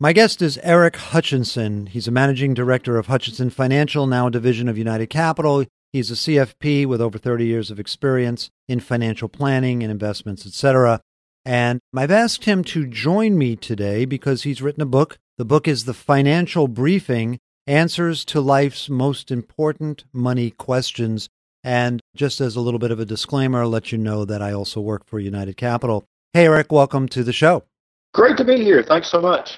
My guest is Eric Hutchinson. He's a managing director of Hutchinson Financial, now a division of United Capital. He's a CFP with over 30 years of experience in financial planning and investments, etc. And I've asked him to join me today because he's written a book. The book is The Financial Briefing, Answers to Life's Most Important Money Questions. And just as a little bit of a disclaimer, I'll let you know that I also work for United Capital. Hey, Eric, welcome to the show. Great to be here. Thanks so much.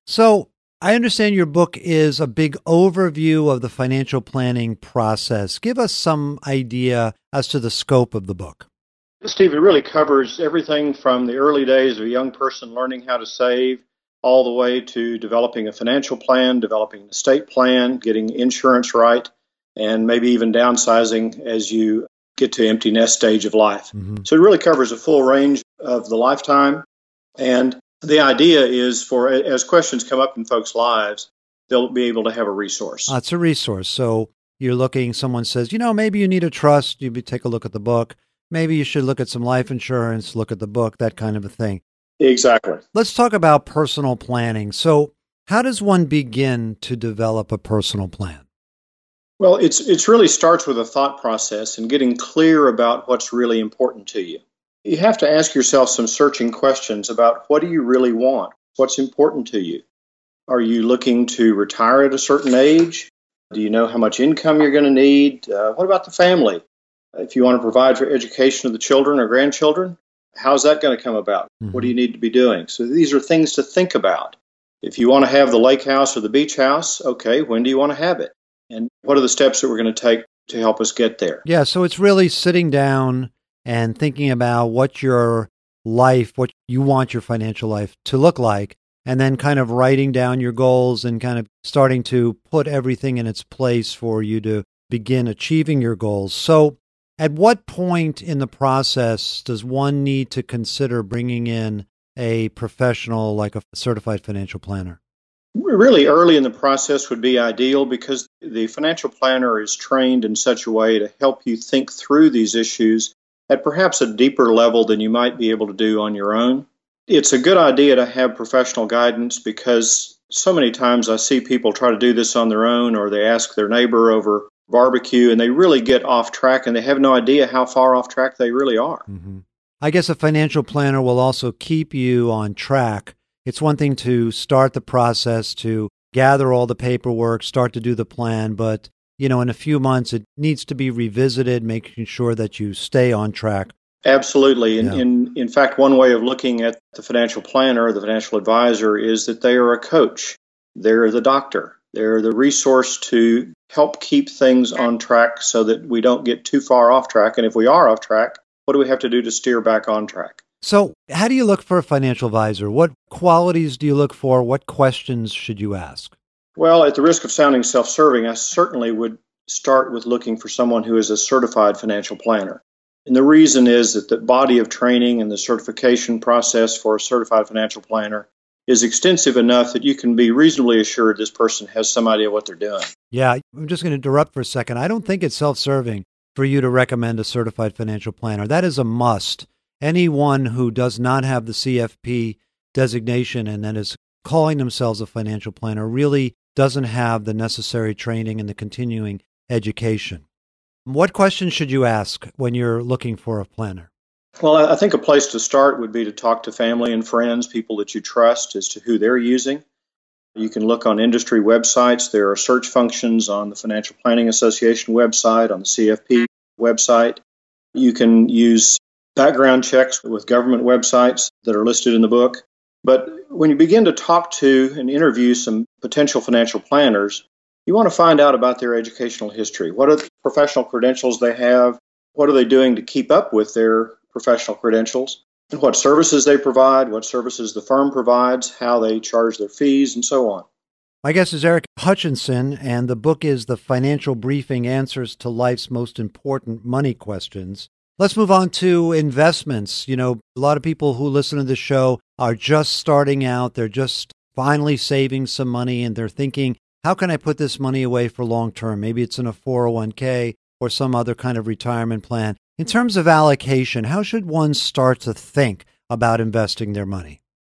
So I understand your book is a big overview of the financial planning process. Give us some idea as to the scope of the book. Steve, it really covers everything from the early days of a young person learning how to save all the way to developing a financial plan, developing an estate plan, getting insurance right, and maybe even downsizing as you get to empty nest stage of life. Mm-hmm. So it really covers a full range of the lifetime. And the idea is for, as questions come up in folks' lives, they'll be able to have a resource. It's a resource. So you're looking, someone says, maybe you need a trust. You take a look at the book. Maybe you should look at some life insurance, look at the book, that kind of a thing. Exactly. Let's talk about personal planning. So how does one begin to develop a personal plan? Well, it's really starts with a thought process and getting clear about what's really important to you. You have to ask yourself some searching questions about what do you really want? What's important to you? Are you looking to retire at a certain age? Do you know how much income you're going to need? What about the family? If you want to provide for education of the children or grandchildren, how's that going to come about? Mm-hmm. What do you need to be doing? So these are things to think about. If you want to have the lake house or the beach house, okay, when do you want to have it? And what are the steps that we're going to take to help us get there? Yeah, so it's really sitting down and thinking about what your life, what you want your financial life to look like, and then kind of writing down your goals and kind of starting to put everything in its place for you to begin achieving your goals. So at what point in the process does one need to consider bringing in a professional like a certified financial planner? Really early in the process would be ideal because the financial planner is trained in such a way to help you think through these issues at perhaps a deeper level than you might be able to do on your own. It's a good idea to have professional guidance because so many times I see people try to do this on their own or they ask their neighbor over barbecue and they really get off track and they have no idea how far off track they really are. Mm-hmm. I guess a financial planner will also keep you on track. It's one thing to start the process, to gather all the paperwork, start to do the plan, but in a few months, it needs to be revisited, making sure that you stay on track. Absolutely. Yeah. In fact, one way of looking at the financial planner, the financial advisor, is that they are a coach. They're the doctor. They're the resource to help keep things on track so that we don't get too far off track. And if we are off track, what do we have to do to steer back on track? So how do you look for a financial advisor? What qualities do you look for? What questions should you ask? Well, at the risk of sounding self-serving, I certainly would start with looking for someone who is a certified financial planner. And the reason is that the body of training and the certification process for a certified financial planner is extensive enough that you can be reasonably assured this person has some idea what they're doing. Yeah, I'm just going to interrupt for a second. I don't think it's self-serving for you to recommend a certified financial planner. That is a must. Anyone who does not have the CFP designation and then is calling themselves a financial planner really doesn't have the necessary training and the continuing education. What questions should you ask when you're looking for a planner? Well, I think a place to start would be to talk to family and friends, people that you trust as to who they're using. You can look on industry websites. There are search functions on the Financial Planning Association website, on the CFP website. You can use background checks with government websites that are listed in the book. But when you begin to talk to and interview some potential financial planners, you want to find out about their educational history. What are the professional credentials they have? What are they doing to keep up with their professional credentials? And what services they provide, what services the firm provides, how they charge their fees, and so on. My guest is Eric Hutchinson, and the book is The Financial Briefing, Answers to Life's Most Important Money Questions. Let's move on to investments. A lot of people who listen to the show are just starting out. They're just finally saving some money, and they're thinking, how can I put this money away for long term? Maybe it's in a 401k or some other kind of retirement plan. In terms of allocation, how should one start to think about investing their money?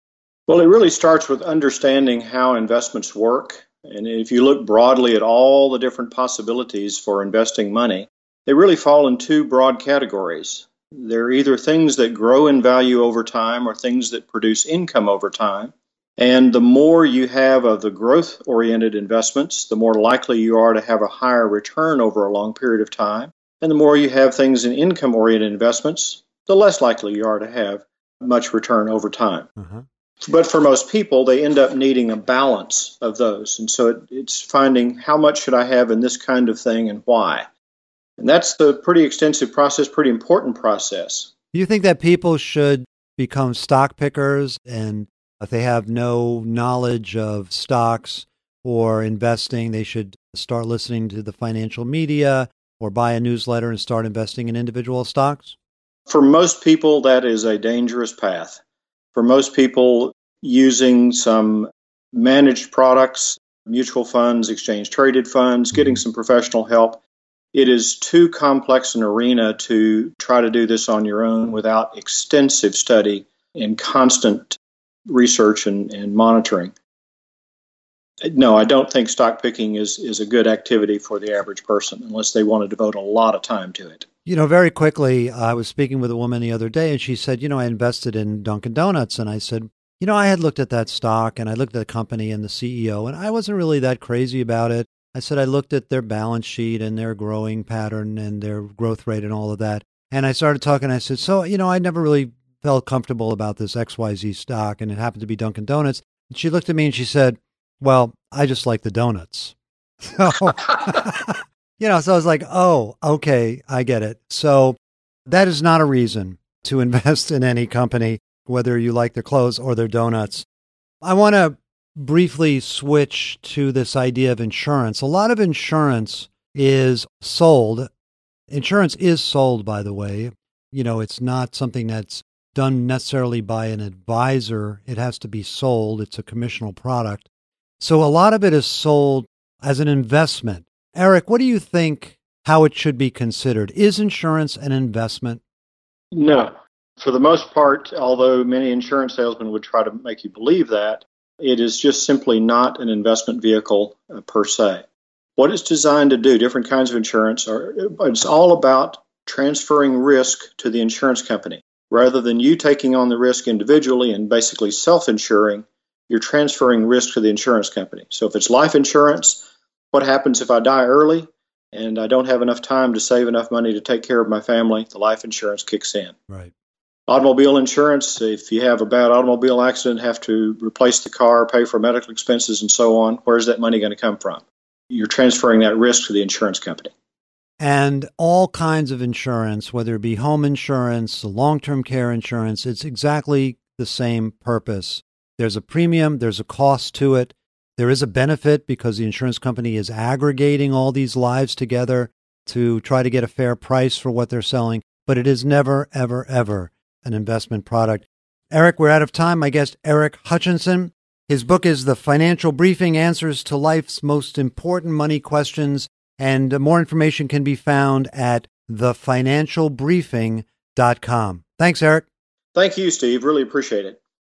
Well, it really starts with understanding how investments work. And if you look broadly at all the different possibilities for investing money, they really fall in two broad categories. They're either things that grow in value over time or things that produce income over time. And the more you have of the growth-oriented investments, the more likely you are to have a higher return over a long period of time. And the more you have things in income-oriented investments, the less likely you are to have much return over time. Uh-huh. But for most people, they end up needing a balance of those. And so it's finding how much should I have in this kind of thing and why. And that's the pretty extensive process, pretty important process. Do you think that people should become stock pickers, and if they have no knowledge of stocks or investing, they should start listening to the financial media or buy a newsletter and start investing in individual stocks? For most people, that is a dangerous path. For most people, using some managed products, mutual funds, exchange-traded funds, getting some professional help, it is too complex an arena to try to do this on your own without extensive study and constant research and monitoring. No, I don't think stock picking is a good activity for the average person unless they want to devote a lot of time to it. Very quickly, I was speaking with a woman the other day, and she said, I invested in Dunkin' Donuts. And I said, I had looked at that stock, and I looked at the company and the CEO, and I wasn't really that crazy about it. I said, I looked at their balance sheet and their growing pattern and their growth rate and all of that. And I started talking. I said, so, I never really felt comfortable about this XYZ stock, and it happened to be Dunkin' Donuts. And she looked at me and she said, well, I just like the donuts. So, so I was like, oh, okay, I get it. So that is not a reason to invest in any company, whether you like their clothes or their donuts. I want to briefly switch to this idea of insurance. A lot of insurance is sold. Insurance is sold, by the way. It's not something that's done necessarily by an advisor. It has to be sold. It's a commissional product. So a lot of it is sold as an investment. Eric, what do you think how it should be considered? Is insurance an investment? No. For the most part, although many insurance salesmen would try to make you believe that, it is just simply not an investment vehicle per se. What it's designed to do, different kinds of insurance, it's all about transferring risk to the insurance company. Rather than you taking on the risk individually and basically self-insuring, you're transferring risk to the insurance company. So if it's life insurance, what happens if I die early and I don't have enough time to save enough money to take care of my family? The life insurance kicks in. Right. Automobile insurance, if you have a bad automobile accident, have to replace the car, pay for medical expenses, and so on, where's that money going to come from? You're transferring that risk to the insurance company. And all kinds of insurance, whether it be home insurance, long-term care insurance, it's exactly the same purpose. There's a premium, there's a cost to it. There is a benefit because the insurance company is aggregating all these lives together to try to get a fair price for what they're selling, but it is never, ever, ever an investment product. Eric, we're out of time. My guest, Eric Hutchinson. His book is The Financial Briefing, Answers to Life's Most Important Money Questions, and more information can be found at thefinancialbriefing.com. Thanks, Eric. Thank you, Steve. Really appreciate it.